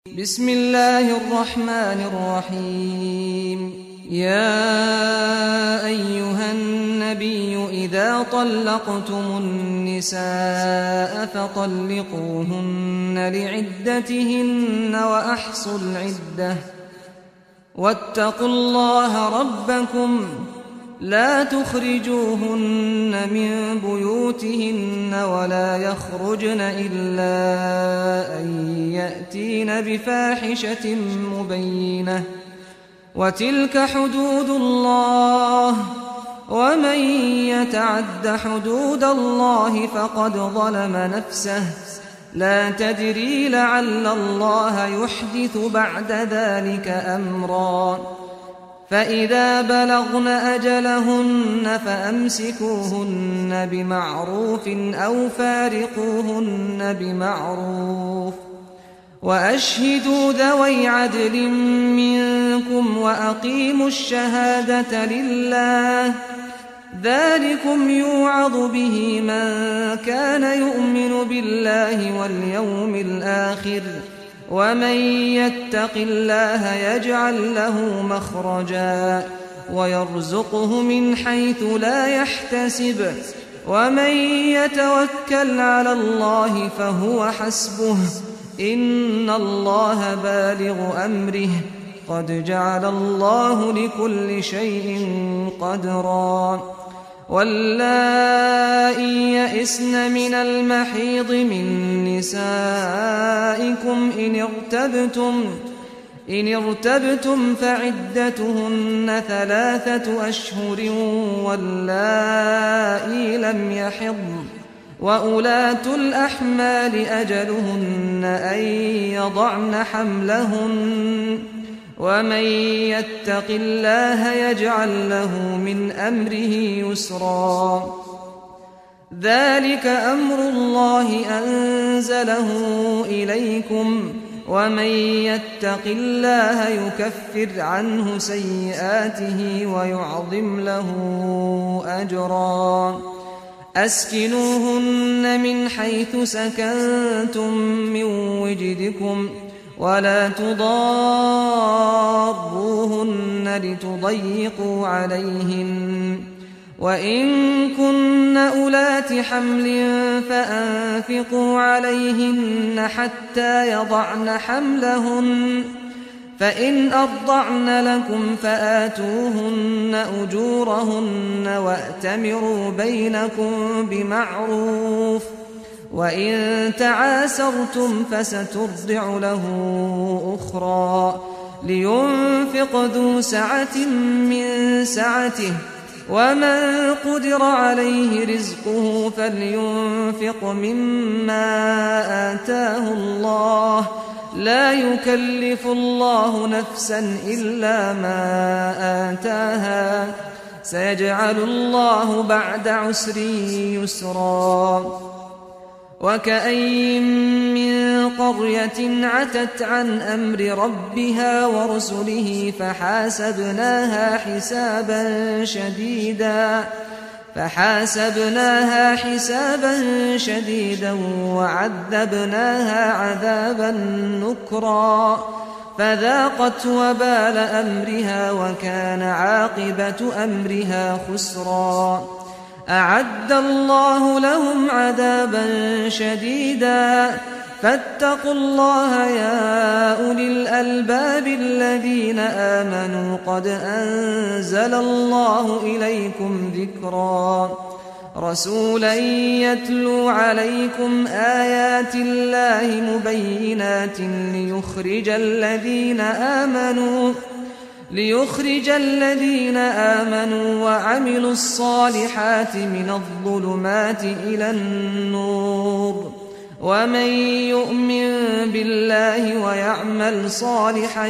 بسم الله الرحمن الرحيم يا أيها النبي إذا طلقتم النساء فطلقوهن لعدتهن وأحصوا العدة واتقوا الله ربكم لا تخرجوهن من بيوتهن ولا يخرجن إلا أن يأتين بفاحشة مبينة وتلك حدود الله ومن يتعد حدود الله فقد ظلم نفسه لا تدري لعل الله يحدث بعد ذلك أمرا فإذا بلغن أجلهن فأمسكوهن بمعروف أو فارقوهن بمعروف وأشهدوا ذوي عدل منكم وأقيموا الشهادة لله ذلكم يوعظ به من كان يؤمن بالله واليوم الآخر ومن يتق الله يجعل له مخرجا ويرزقه من حيث لا يحتسب ومن يتوكل على الله فهو حسبه إن الله بالغ أمره قد جعل الله لكل شيء قدرا واللائي يئسن من المحيض من نسائكم إن ارتبتم فعدتهن 3 أشهر واللائي لم يحضن وأولاة الأحمال أجلهن أن يضعن حملهن ومن يتق الله يجعل له من أمره يسرا ذلك أمر الله أنزله إليكم ومن يتق الله يكفر عنه سيئاته ويعظم له أجرا أسكنوهن من حيث سكنتم من وجدكم ولا تضاروهن لتضيقوا عليهن وإن كن أولات حمل فأنفقوا عليهن حتى يضعن حملهن فإن أرضعن لكم فآتوهن أجورهن وأتمروا بينكم بمعروف وإن تعاسرتم فسترضع له أخرى لينفق ذو سعة من سعته ومن قدر عليه رزقه فلينفق مما آتاه الله لا يكلف الله نفسا إلا ما آتاها سيجعل الله بعد عسر يسرا وكأين من قرية عتت عن أمر ربها ورسله فحاسبناها حسابا شديدا وعذبناها عذابا نكرا فذاقت وبال أمرها وكان عاقبة أمرها خسرا أعد الله لهم عذابا شديدا فاتقوا الله يا أولي الألباب الذين آمنوا قد أنزل الله إليكم ذكرا رسولا يتلو عليكم آيات الله مبينات ليخرج الذين آمنوا وعملوا الصالحات من الظلمات إلى النور ومن يؤمن بالله ويعمل صالحا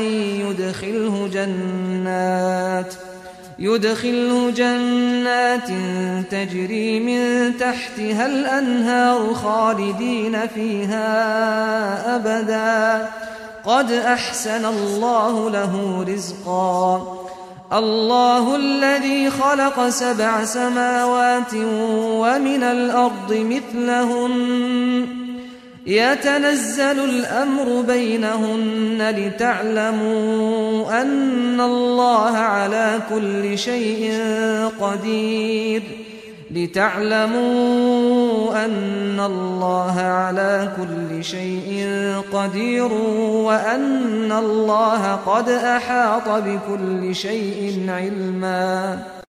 يدخله جنات تجري من تحتها الأنهار خالدين فيها أبدا قد أحسن الله له رزقا الله الذي خلق 7 سماوات ومن الأرض مثلهن يتنزل الأمر بينهن لتعلموا أن الله على كل شيء قدير وأن الله قد أحاط بكل شيء علما.